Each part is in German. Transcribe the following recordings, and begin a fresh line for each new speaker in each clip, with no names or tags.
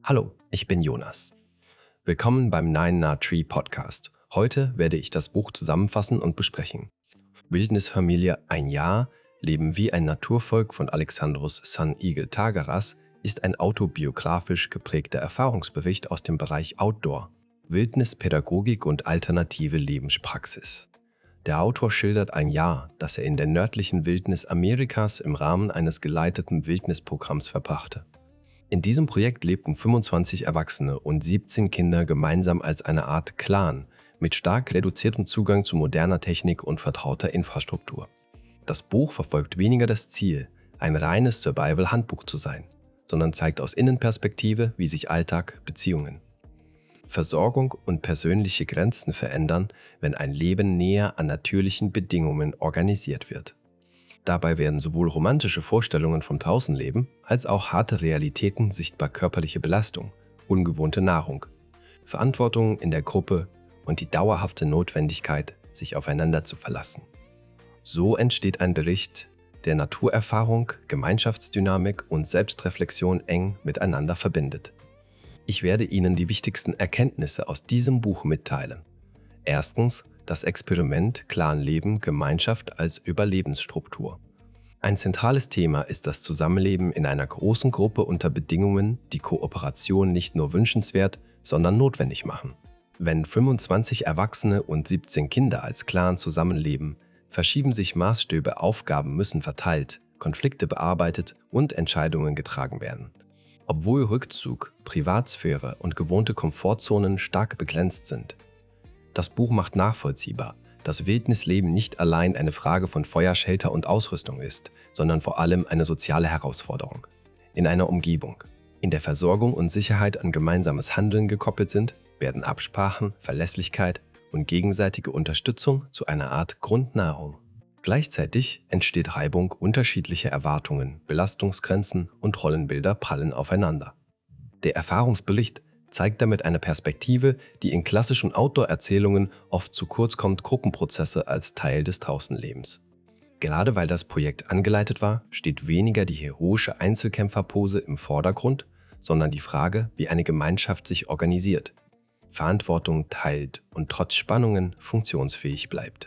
Hallo, ich bin Jonas. Willkommen beim Nine Na Tree Podcast. Heute werde ich das Buch zusammenfassen und besprechen. Wildnisfamilie Ein Jahr, Leben wie ein Naturvolk von Alexandros San Igel Tagaras ist ein autobiografisch geprägter Erfahrungsbericht aus dem Bereich Outdoor, Wildnispädagogik und alternative Lebenspraxis. Der Autor schildert ein Jahr, das er in der nördlichen Wildnis Amerikas im Rahmen eines geleiteten Wildnisprogramms verbrachte. In diesem Projekt lebten 25 Erwachsene und 17 Kinder gemeinsam als eine Art Clan mit stark reduziertem Zugang zu moderner Technik und vertrauter Infrastruktur. Das Buch verfolgt weniger das Ziel, ein reines Survival-Handbuch zu sein, sondern zeigt aus Innenperspektive, wie sich Alltag, Beziehungen, Versorgung und persönliche Grenzen verändern, wenn ein Leben näher an natürlichen Bedingungen organisiert wird. Dabei werden sowohl romantische Vorstellungen vom Draußenleben als auch harte Realitäten sichtbar: körperliche Belastung, ungewohnte Nahrung, Verantwortung in der Gruppe und die dauerhafte Notwendigkeit, sich aufeinander zu verlassen. So entsteht ein Bericht, der Naturerfahrung, Gemeinschaftsdynamik und Selbstreflexion eng miteinander verbindet. Ich werde Ihnen die wichtigsten Erkenntnisse aus diesem Buch mitteilen. Erstens, das Experiment Clanleben Gemeinschaft als Überlebensstruktur. Ein zentrales Thema ist das Zusammenleben in einer großen Gruppe unter Bedingungen, die Kooperation nicht nur wünschenswert, sondern notwendig machen. Wenn 25 Erwachsene und 17 Kinder als Clan zusammenleben, verschieben sich Maßstäbe, Aufgaben müssen verteilt, Konflikte bearbeitet und Entscheidungen getragen werden. Obwohl Rückzug, Privatsphäre und gewohnte Komfortzonen stark begrenzt sind. Das Buch macht nachvollziehbar, dass Wildnisleben nicht allein eine Frage von Feuer, Shelter und Ausrüstung ist, sondern vor allem eine soziale Herausforderung. In einer Umgebung, in der Versorgung und Sicherheit an gemeinsames Handeln gekoppelt sind, werden Absprachen, Verlässlichkeit und gegenseitige Unterstützung zu einer Art Grundnahrung. Gleichzeitig entsteht Reibung, unterschiedliche Erwartungen, Belastungsgrenzen und Rollenbilder prallen aufeinander. Der Erfahrungsbericht zeigt damit eine Perspektive, die in klassischen Outdoor-Erzählungen oft zu kurz kommt: Gruppenprozesse als Teil des Draußenlebens. Gerade weil das Projekt angeleitet war, steht weniger die heroische Einzelkämpferpose im Vordergrund, sondern die Frage, wie eine Gemeinschaft sich organisiert, Verantwortung teilt und trotz Spannungen funktionsfähig bleibt.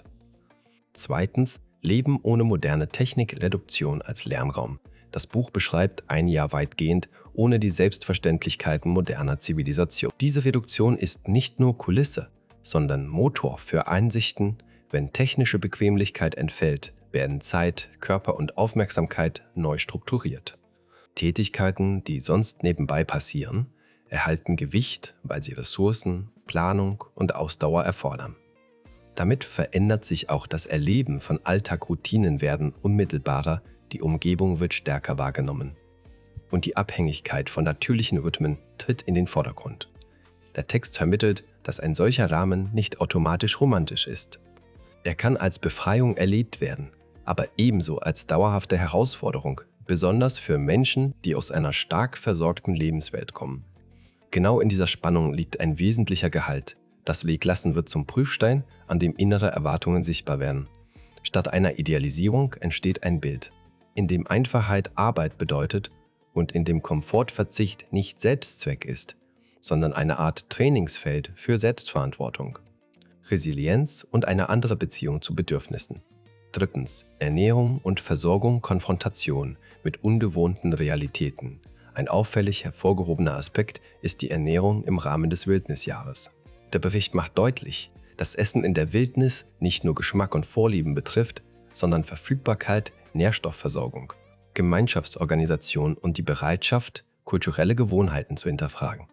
Zweitens, Leben ohne moderne Technik, Reduktion als Lernraum. Das Buch beschreibt ein Jahr weitgehend ohne die Selbstverständlichkeiten moderner Zivilisation. Diese Reduktion ist nicht nur Kulisse, sondern Motor für Einsichten. Wenn technische Bequemlichkeit entfällt, werden Zeit, Körper und Aufmerksamkeit neu strukturiert. Tätigkeiten, die sonst nebenbei passieren, erhalten Gewicht, weil sie Ressourcen, Planung und Ausdauer erfordern. Damit verändert sich auch das Erleben von Alltag. Routinen werden unmittelbarer, die Umgebung wird stärker wahrgenommen. Und die Abhängigkeit von natürlichen Rhythmen tritt in den Vordergrund. Der Text vermittelt, dass ein solcher Rahmen nicht automatisch romantisch ist. Er kann als Befreiung erlebt werden, aber ebenso als dauerhafte Herausforderung, besonders für Menschen, die aus einer stark versorgten Lebenswelt kommen. Genau in dieser Spannung liegt ein wesentlicher Gehalt. Das Weglassen wird zum Prüfstein, an dem innere Erwartungen sichtbar werden. Statt einer Idealisierung entsteht ein Bild, in dem Einfachheit Arbeit bedeutet und in dem Komfortverzicht nicht Selbstzweck ist, sondern eine Art Trainingsfeld für Selbstverantwortung, Resilienz und eine andere Beziehung zu Bedürfnissen. Drittens, Ernährung und Versorgung, Konfrontation mit ungewohnten Realitäten. Ein auffällig hervorgehobener Aspekt ist die Ernährung im Rahmen des Wildnisjahres. Der Bericht macht deutlich, dass Essen in der Wildnis nicht nur Geschmack und Vorlieben betrifft, sondern Verfügbarkeit, Nährstoffversorgung, Gemeinschaftsorganisation und die Bereitschaft, kulturelle Gewohnheiten zu hinterfragen.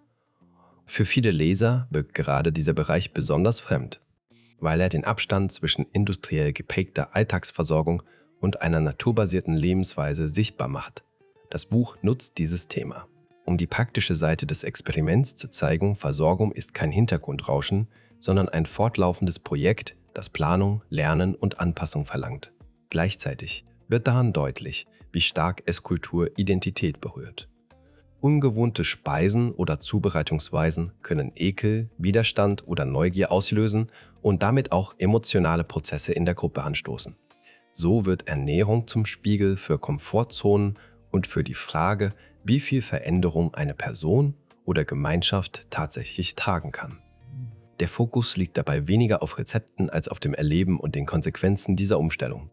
Für viele Leser wirkt gerade dieser Bereich besonders fremd, weil er den Abstand zwischen industriell geprägter Alltagsversorgung und einer naturbasierten Lebensweise sichtbar macht. Das Buch nutzt dieses Thema, um die praktische Seite des Experiments zu zeigen: Versorgung ist kein Hintergrundrauschen, sondern ein fortlaufendes Projekt, das Planung, Lernen und Anpassung verlangt. Gleichzeitig wird daran deutlich, wie stark Esskultur Identität berührt. Ungewohnte Speisen oder Zubereitungsweisen können Ekel, Widerstand oder Neugier auslösen und damit auch emotionale Prozesse in der Gruppe anstoßen. So wird Ernährung zum Spiegel für Komfortzonen und für die Frage, wie viel Veränderung eine Person oder Gemeinschaft tatsächlich tragen kann. Der Fokus liegt dabei weniger auf Rezepten als auf dem Erleben und den Konsequenzen dieser Umstellung.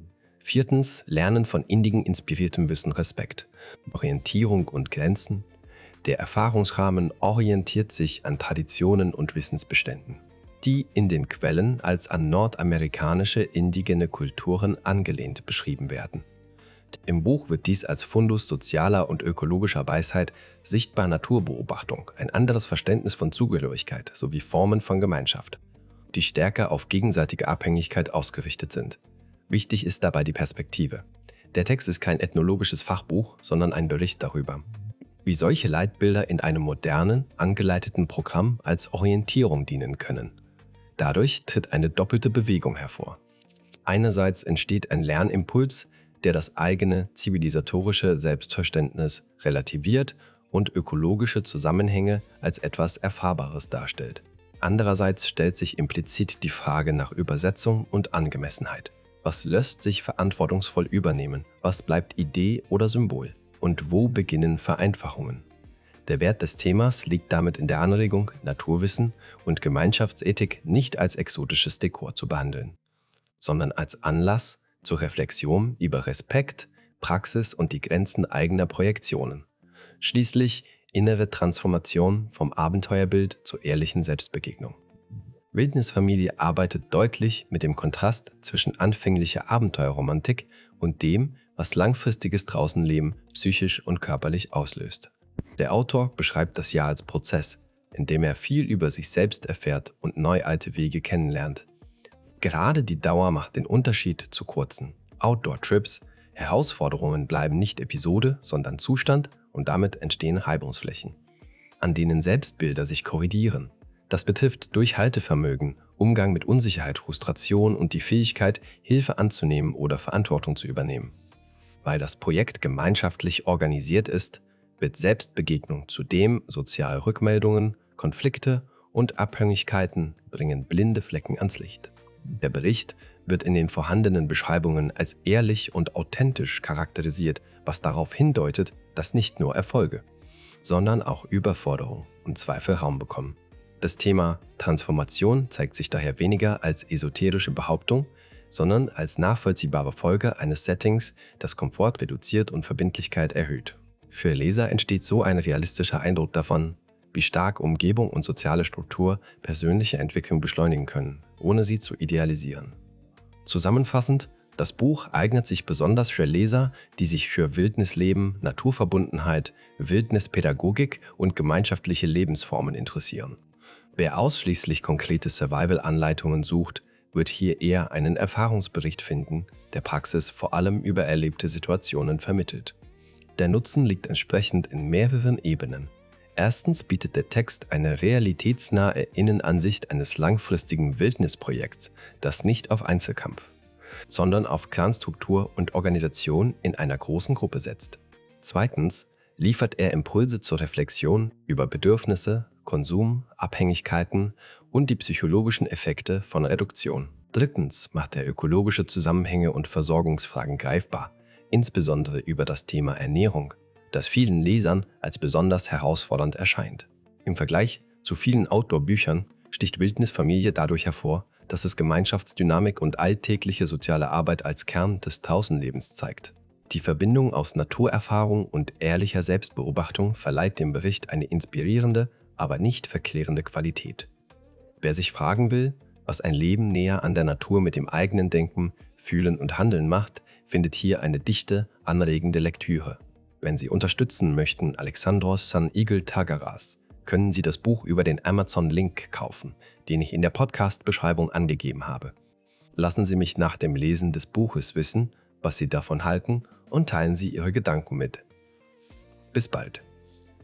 4. Lernen von indigen inspiriertem Wissen Respekt. Orientierung und Grenzen. Der Erfahrungsrahmen orientiert sich an Traditionen und Wissensbeständen, die in den Quellen als an nordamerikanische indigene Kulturen angelehnt beschrieben werden. Im Buch wird dies als Fundus sozialer und ökologischer Weisheit, sichtbarer Naturbeobachtung, ein anderes Verständnis von Zugehörigkeit sowie Formen von Gemeinschaft, die stärker auf gegenseitige Abhängigkeit ausgerichtet sind. Wichtig ist dabei die Perspektive. Der Text ist kein ethnologisches Fachbuch, sondern ein Bericht darüber, wie solche Leitbilder in einem modernen, angeleiteten Programm als Orientierung dienen können. Dadurch tritt eine doppelte Bewegung hervor. Einerseits entsteht ein Lernimpuls, der das eigene zivilisatorische Selbstverständnis relativiert und ökologische Zusammenhänge als etwas Erfahrbares darstellt. Andererseits stellt sich implizit die Frage nach Übersetzung und Angemessenheit. Was lässt sich verantwortungsvoll übernehmen? Was bleibt Idee oder Symbol? Und wo beginnen Vereinfachungen? Der Wert des Themas liegt damit in der Anregung, Naturwissen und Gemeinschaftsethik nicht als exotisches Dekor zu behandeln, sondern als Anlass zur Reflexion über Respekt, Praxis und die Grenzen eigener Projektionen. Schließlich innere Transformation vom Abenteuerbild zur ehrlichen Selbstbegegnung. Wildnisfamilie arbeitet deutlich mit dem Kontrast zwischen anfänglicher Abenteuerromantik und dem, was langfristiges Draußenleben psychisch und körperlich auslöst. Der Autor beschreibt das Jahr als Prozess, in dem er viel über sich selbst erfährt und neu alte Wege kennenlernt. Gerade die Dauer macht den Unterschied zu kurzen Outdoor-Trips. Herausforderungen bleiben nicht Episode, sondern Zustand und damit entstehen Reibungsflächen, an denen Selbstbilder sich korrigieren. Das betrifft Durchhaltevermögen, Umgang mit Unsicherheit, Frustration und die Fähigkeit, Hilfe anzunehmen oder Verantwortung zu übernehmen. Weil das Projekt gemeinschaftlich organisiert ist, wird Selbstbegegnung zudem soziale Rückmeldungen, Konflikte und Abhängigkeiten bringen blinde Flecken ans Licht. Der Bericht wird in den vorhandenen Beschreibungen als ehrlich und authentisch charakterisiert, was darauf hindeutet, dass nicht nur Erfolge, sondern auch Überforderung und Zweifel Raum bekommen. Das Thema Transformation zeigt sich daher weniger als esoterische Behauptung, sondern als nachvollziehbare Folge eines Settings, das Komfort reduziert und Verbindlichkeit erhöht. Für Leser entsteht so ein realistischer Eindruck davon, wie stark Umgebung und soziale Struktur persönliche Entwicklung beschleunigen können, ohne sie zu idealisieren. Zusammenfassend, das Buch eignet sich besonders für Leser, die sich für Wildnisleben, Naturverbundenheit, Wildnispädagogik und gemeinschaftliche Lebensformen interessieren. Wer ausschließlich konkrete Survival-Anleitungen sucht, wird hier eher einen Erfahrungsbericht finden, der Praxis vor allem über erlebte Situationen vermittelt. Der Nutzen liegt entsprechend in mehreren Ebenen. Erstens bietet der Text eine realitätsnahe Innenansicht eines langfristigen Wildnisprojekts, das nicht auf Einzelkampf, sondern auf Clanstruktur und Organisation in einer großen Gruppe setzt. Zweitens liefert er Impulse zur Reflexion über Bedürfnisse, Konsum, Abhängigkeiten und die psychologischen Effekte von Reduktion. Drittens macht er ökologische Zusammenhänge und Versorgungsfragen greifbar, insbesondere über das Thema Ernährung, das vielen Lesern als besonders herausfordernd erscheint. Im Vergleich zu vielen Outdoor-Büchern sticht Wildnisfamilie dadurch hervor, dass es Gemeinschaftsdynamik und alltägliche soziale Arbeit als Kern des Draußenlebens zeigt. Die Verbindung aus Naturerfahrung und ehrlicher Selbstbeobachtung verleiht dem Bericht eine inspirierende, aber nicht verklärende Qualität. Wer sich fragen will, was ein Leben näher an der Natur mit dem eigenen Denken, Fühlen und Handeln macht, findet hier eine dichte, anregende Lektüre. Wenn Sie unterstützen möchten Alexandros San Igel Tagaras, können Sie das Buch über den Amazon-Link kaufen, den ich in der Podcast-Beschreibung angegeben habe. Lassen Sie mich nach dem Lesen des Buches wissen, was Sie davon halten und teilen Sie Ihre Gedanken mit. Bis bald.